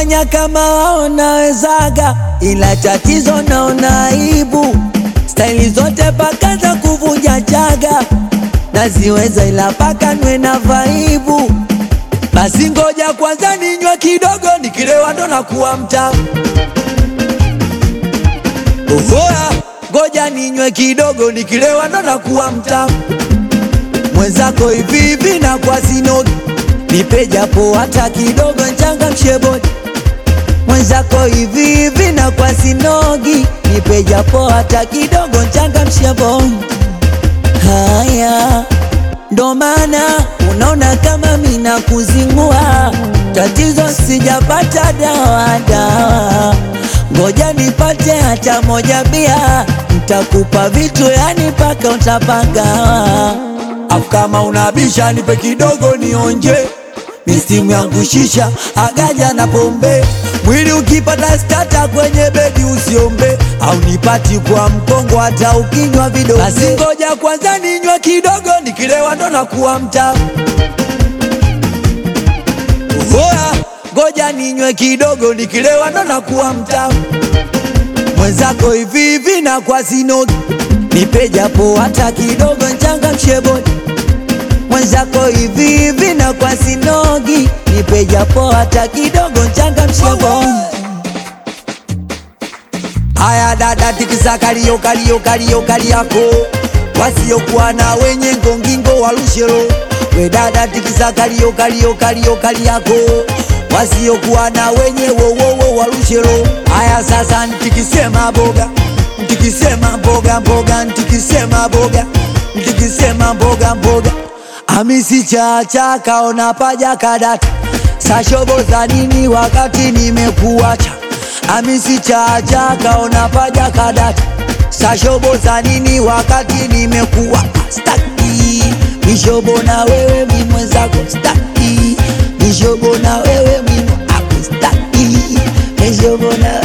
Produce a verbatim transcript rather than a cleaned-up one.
kufanya kama wao nawezaga, ila tatizo naona aibu. Staili zote paka za kuvunja chaga naziweza, ila paka nwe na vaibu. Basi ngoja kwanza ninywe kidogo, nikilewa ndo nakuwa mtamu. Ohoa, ngoja ninywe kidogo, nikilewa ndo nakuwa mtamu. Mwenzako hivi hivi na kwa sinogi, nipe japo hata kidogo nchangamshe bodi. Mwenzako hivi hivi na kwa sinogi, nipe japo hata kidogo nchangamshe bodi. Haya ndo maana unaona kama mina kuzingua, tatizo sijapata dawa dawa. Ngoja nipate hata moja bia, nitakupa vitu yani paka utapagawa. Afu kama unabisha nipe kidogo nionje, mistimu yangu shisha, agaja na pombe. Mwili ukipata stata kwenye bedi usiombe, au nipati kwa mkongo hata ukinywa vidogo. Basi ngoja kwanza ninywe kidogo, nikilewa ndo nakuwa mtamu. Ohoa, ngoja ninywe kidogo, nikilewa ndo nakuwa mtamu. Mwenzako hivi hivi na kwa sinogi, nipe japo hata kidogo nchangamshe bodi. Mwenzako hivi hivi na kwa sinogi, nipe japo hata kidogo nchangamshe bodi. Haya dada tikisa kalio kalio kalio kaliako, wasiokuwa na wenye ngongingo walushelo. We dada tikisa kalio kalio kalio kaliako, wasiokuwa na wenye wowowo walushelo. Haya sasa ntikisema boga, ntikisema mboga mboga, ntikisema boga, ntikisema mboga mboga. Hamisi chacha kaona paja kadata, sashobo za nini wakati nimekuacha. Hamisi chacha kaona paja kadata, sashobo za nini wakati nimekuwa. Staki mishobo na wewe mi mwenzako, staki mishobo na wewe mi mwenzako, staki mishobo na